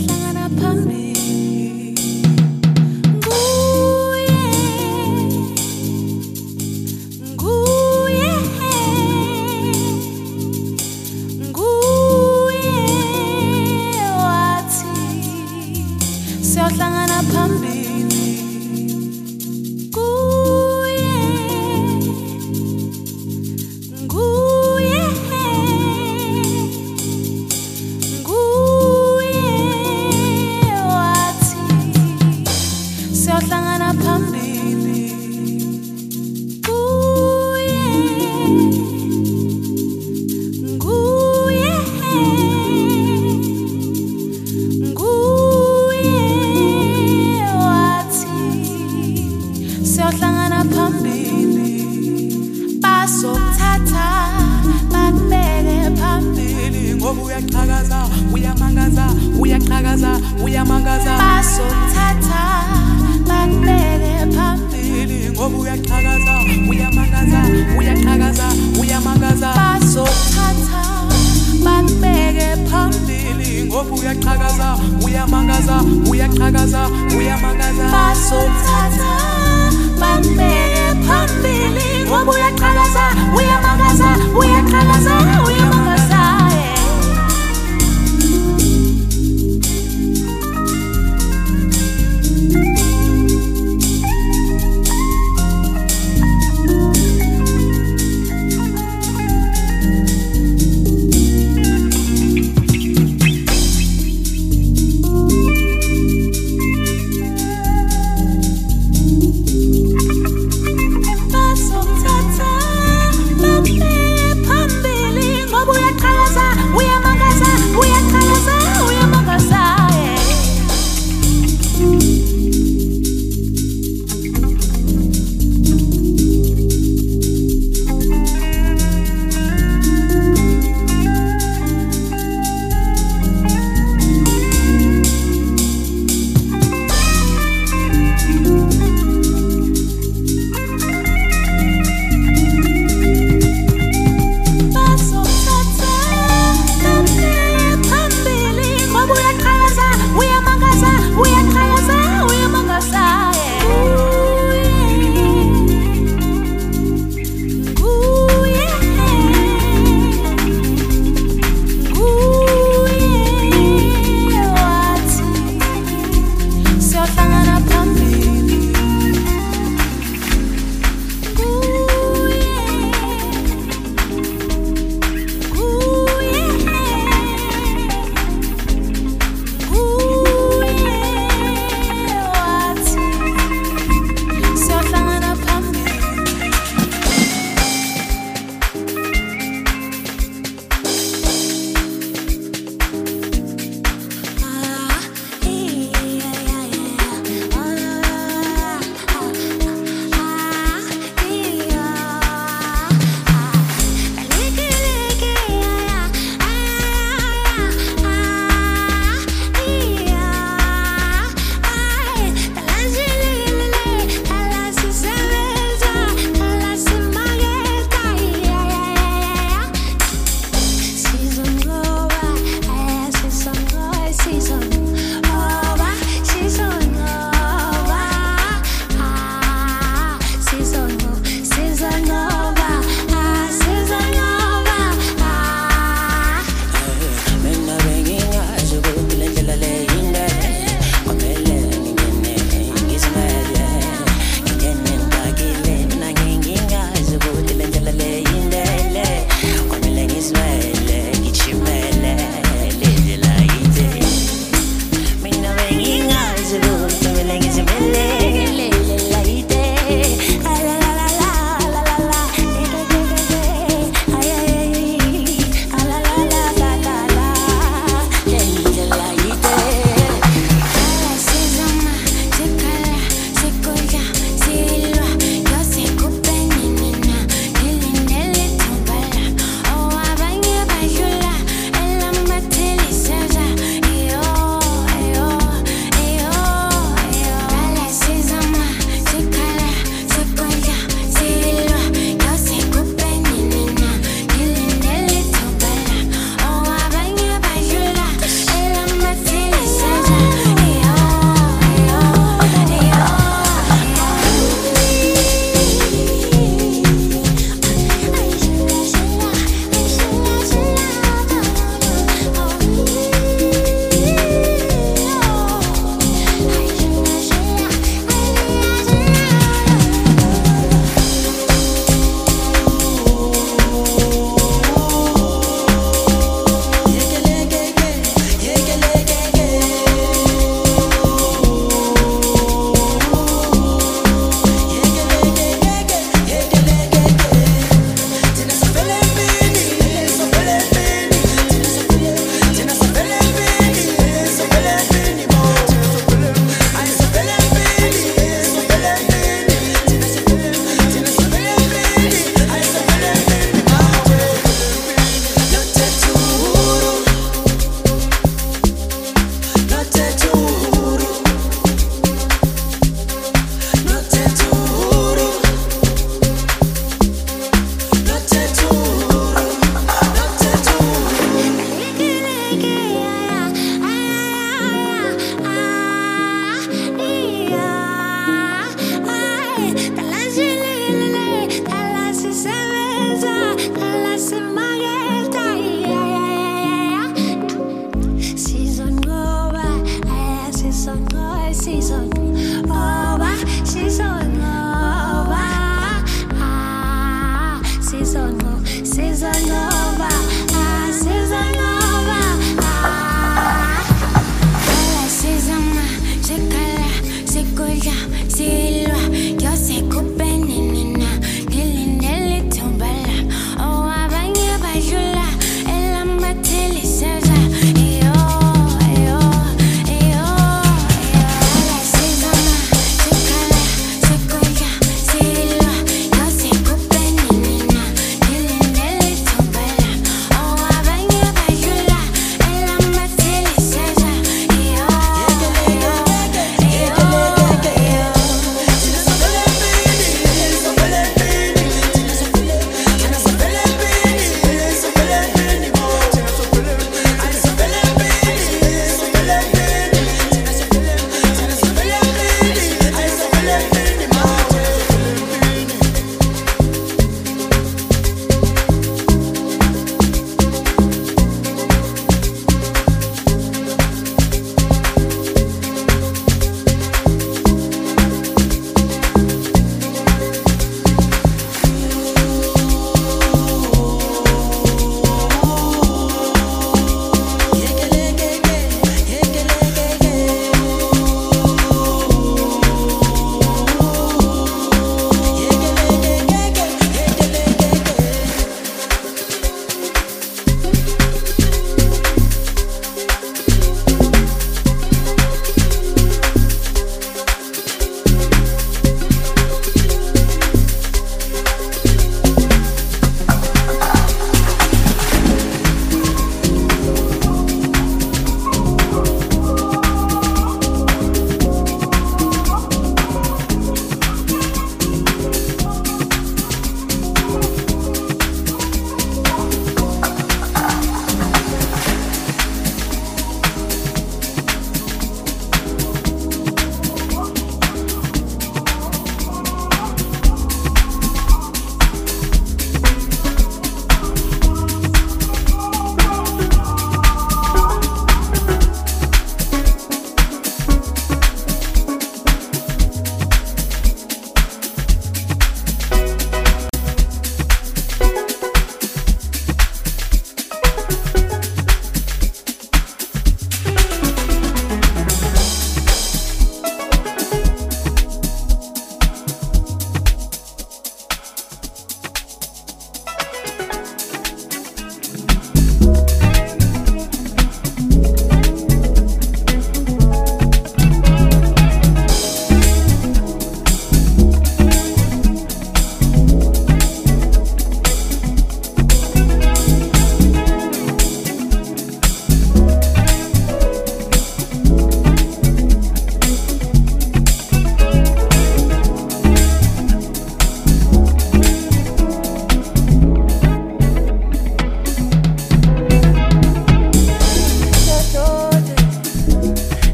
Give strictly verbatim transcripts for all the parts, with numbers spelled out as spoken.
siyohlangana phambili nguye nguye nguye wathi siyohlangana phambili nguye nguye siyohlangana phambili kuye nguye nguye wathi siyohlangana phambili basokuthatha bakubeke phambili ngoba uyaqhakaza uyamangaza uyaqhakaza uyamangaza basokuthatha bakubeke phambili ngoba uyaqhakaza uyamangaza uyaqhakaza uyamangaza basokuthatha bakubeke phambili ngoba uyaqhakaza uyamangaza uyaqhakaza uyamangaza basokuthatha bakubeke phambili ngoba uyaqhakaza uyamangaza uyaqhakaza uyamangaza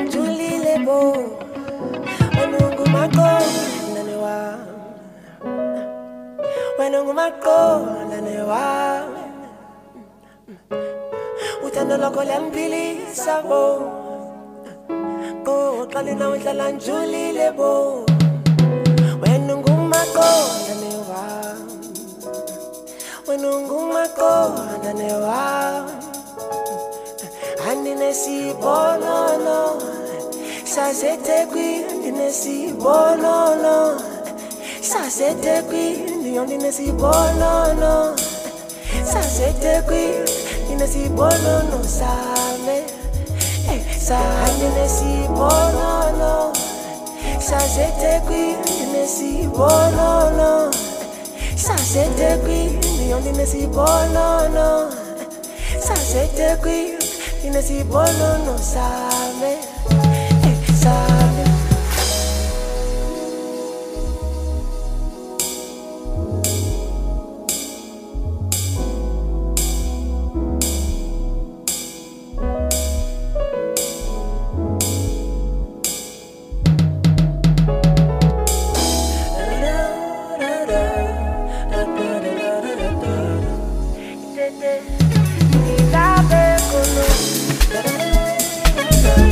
njulile bo wenungu maqondane wami wenungu maqondane wami uthando lwakho liyangiphilisa bo qoqale nawe hlala njulile bo wenungu maqondane wami wenungu maqondane wami andinesibonono saseThekwini ndinesibonono saseThekwini ndinesibonono saseThekwini ndinesibonono same andinesibonono saseThekwini ndinesibonono saseThekwini ndinesibonono saseThekwini ndinesibonono same same Nitabe kono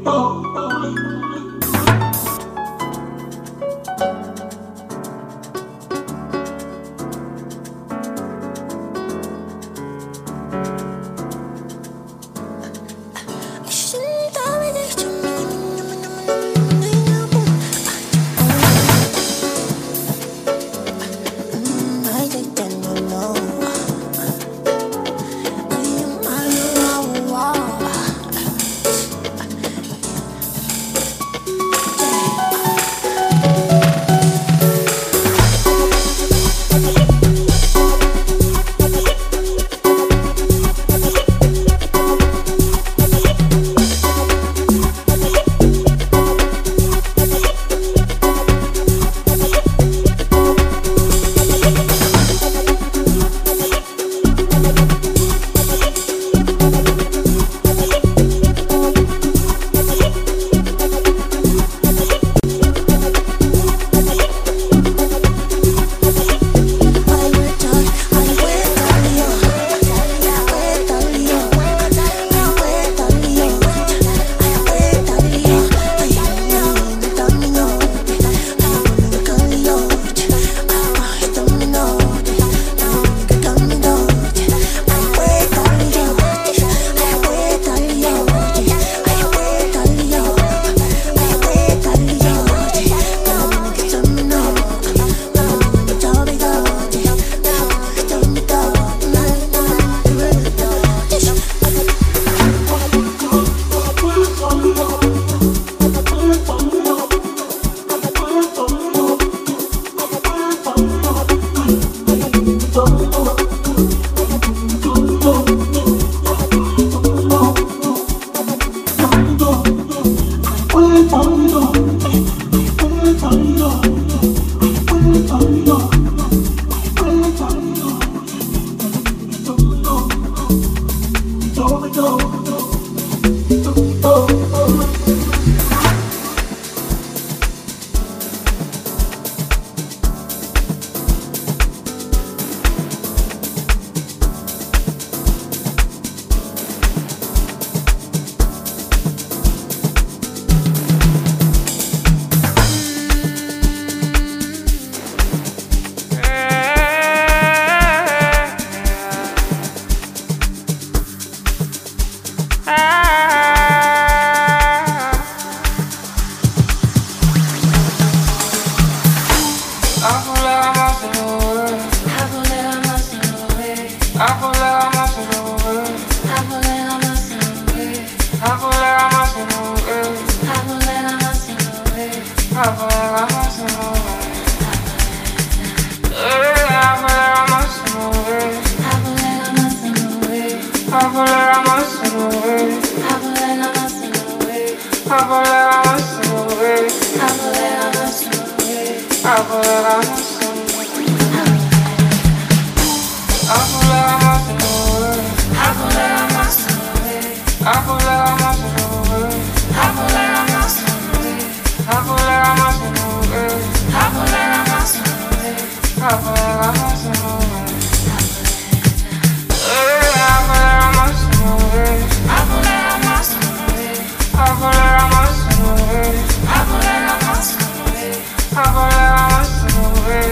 I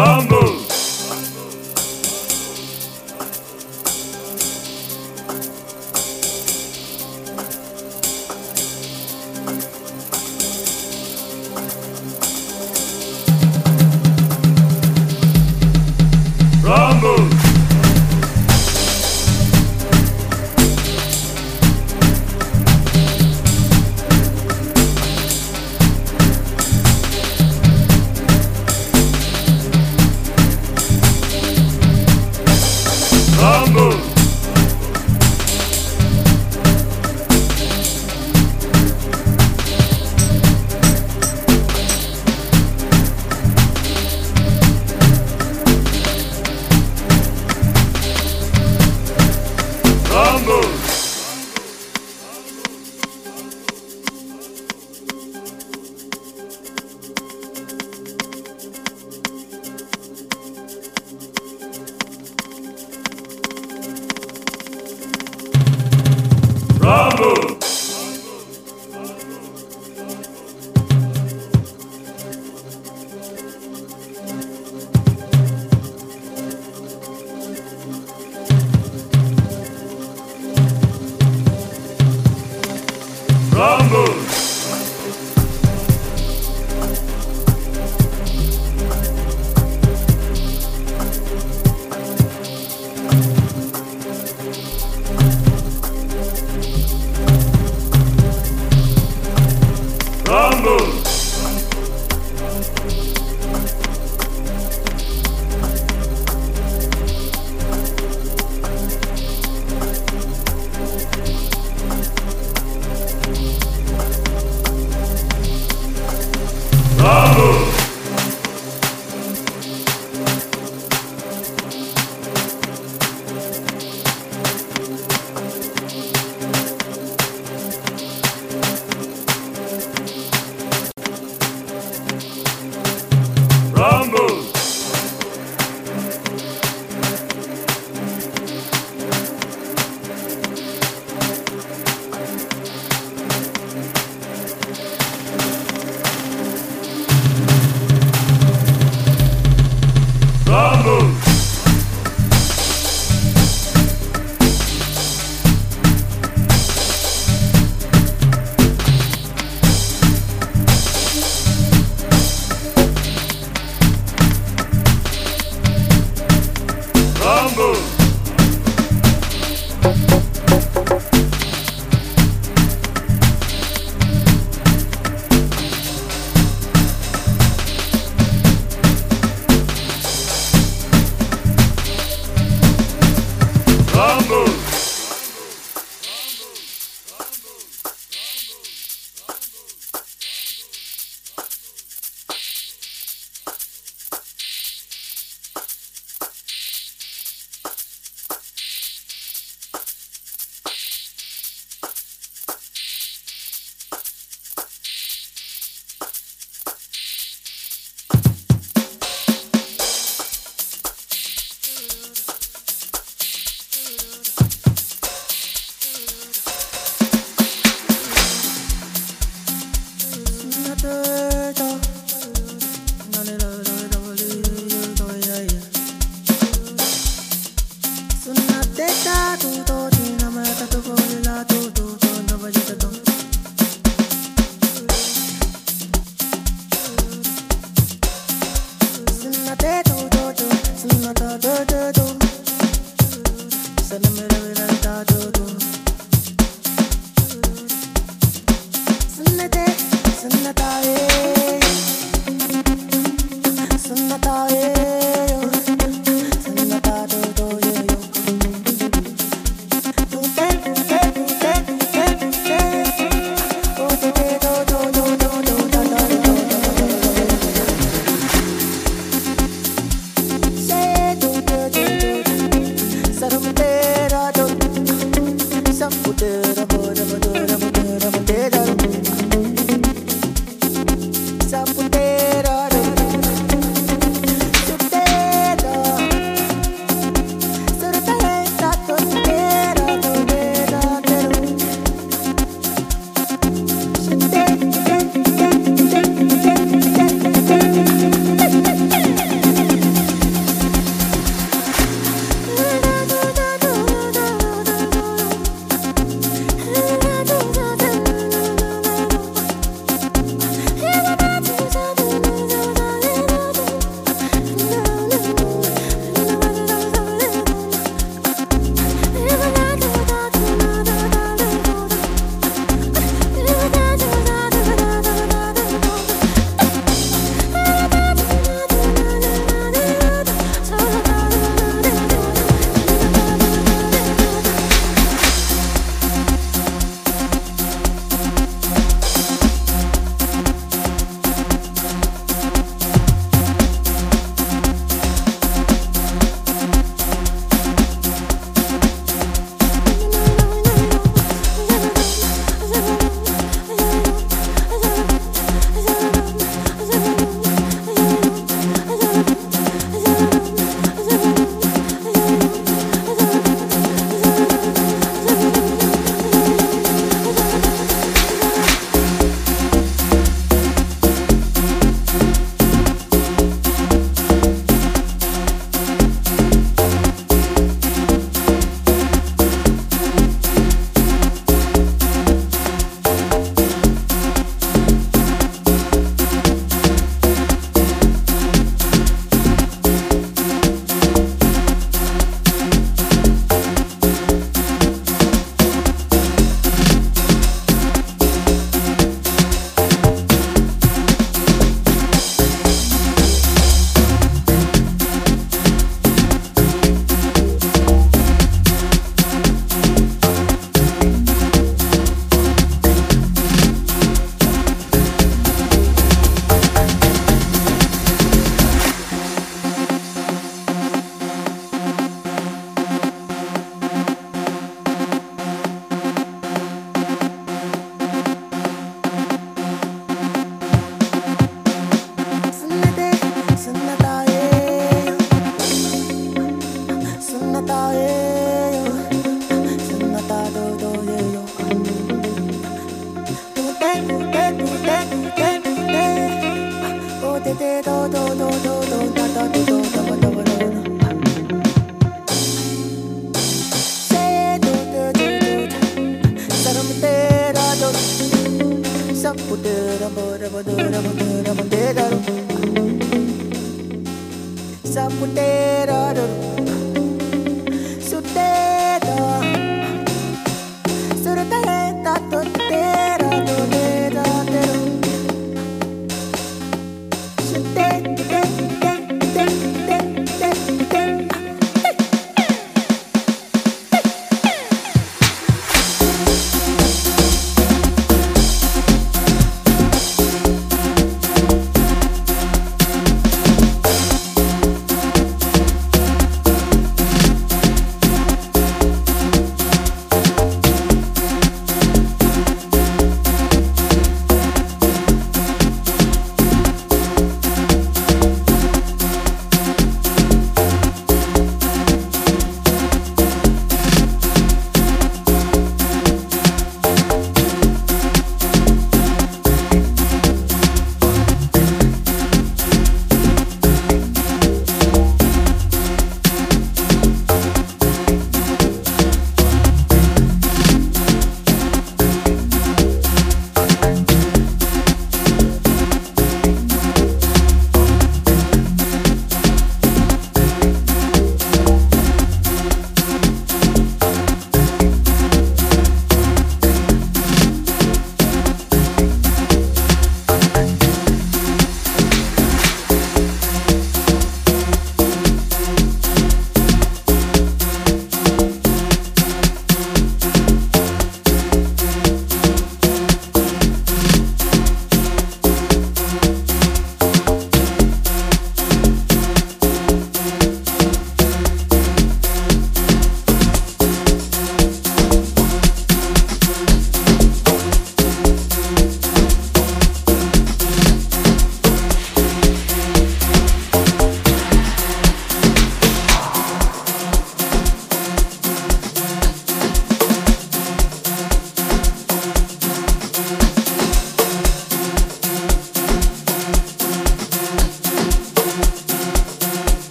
Sunnate, sunnataye.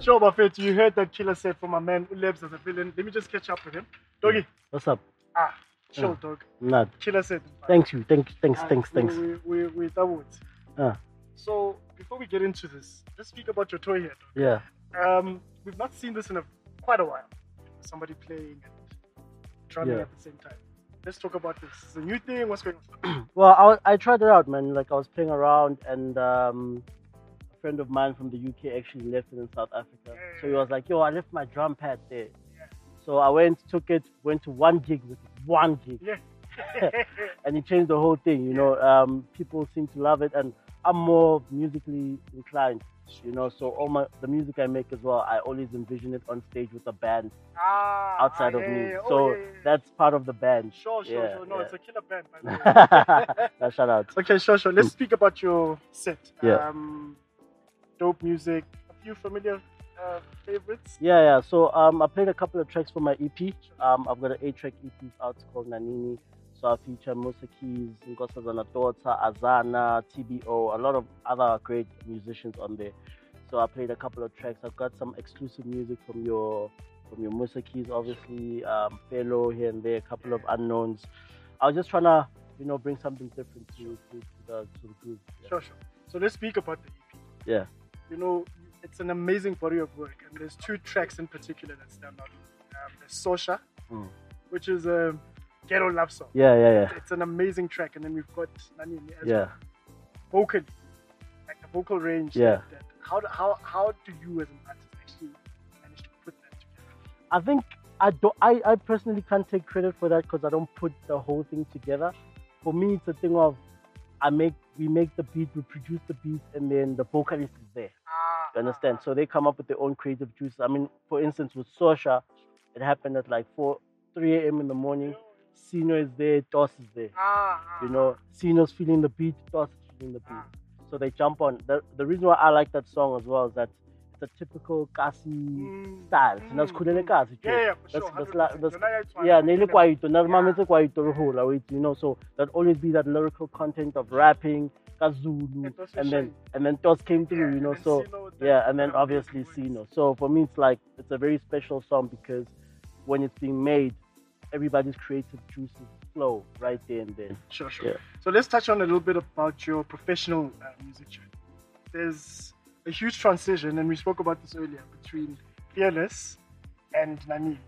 Sure, Buffett, you heard that killer set from my man Ulebs as a villain. Let me just catch up with him. Doggy. What's up? Ah, chill, Uh, dog. Not. Killer set. Thank you. Thank you. Thanks. Ah, Thanks. we- Thanks. We, we, we doubled. Uh, So, before we get into this, let's speak about your toy here, dog. yeah. Um, we've not seen this in a, quite a while. Somebody playing and drumming Yeah. at the same time. Let's talk about this. It's a new thing. What's going on? Well, I, I tried it out, man. Like I was playing around, and um, a friend of mine from the U K actually left it in South Africa. So he was like, "Yo, I left my drum pad there." Yeah. So I went, took it, went to one gig with it, one gig, Yeah. and it changed the whole thing. You know, um, people seem to love it, and I'm more musically inclined. You know, so all my the music I make as well, I always envision it on stage with a band ah, outside ah, of yeah, me. yeah, yeah. So Oh, yeah, yeah, yeah. that's part of the band. Sure, sure, Yeah, sure. No, yeah. it's a killer band, by the way. Now, shout out. Okay, sure, sure. Let's speak about your set. Yeah. Um, dope music. A few familiar uh, favorites. Yeah, yeah. So um, I played a couple of tracks for my E P. Um, I've got an eight-track E P out called Nanini. So I feature Musa Keys, Nkosazana Tota, Azana, T B O, a lot of other great musicians on there. So I played a couple of tracks. I've got some exclusive music from your from your Musa Keys, obviously, um, Fellow here and there, a couple of unknowns. I was just trying to, you know, bring something different to, to, to the to the group. Yeah. Sure, sure. So let's speak about the E P. Yeah. You know, it's an amazing body of work, and there's two tracks in particular that stand out. Um, there's Sosha, Mm. which is a ghetto love song. Yeah, yeah, yeah. It's an amazing track, and then we've got Nanini as Yeah. well. Vocally, like the vocal range. Yeah. That, that, how, do- how, how do you as an artist actually manage to put that together? I think I don't. I, I personally can't take credit for that because I don't put the whole thing together. For me, it's a thing of I make we make the beat, we produce the beat, and then the vocalist is there. Ah, You understand? So they come up with their own creative juices. I mean, for instance, with Sosha, it happened at like four, three a m in the morning. Sino is there, Dos is there. Ah, ah, You know, Sino's feeling the beat, Dos is feeling the beat. So they jump on. The the reason why I like that song as well is that it's a typical Kasi Mm, style. mm, Sinazikhulele mm. Kasi. Yeah, yeah, for sure. That's, that's, one hundred like, percent. that's, Yona yayithwala, yeah, yona nearly yona- kwaito, na Yeah. mametse kwaito re hola, wait, you know, so that always be that lyrical content of rapping, Kazulu, And Dos and then Shine. and then Tos came through, Yeah, you know, and then so Sino with that- yeah, and then that obviously amazing voice. Sino. So for me, it's like it's a very special song because when it's being made, everybody's creative juices flow right there and then. Sure, sure. Yeah. So let's touch on a little bit about your professional uh, music journey. There's a huge transition, and we spoke about this earlier, between Fearless and Nani.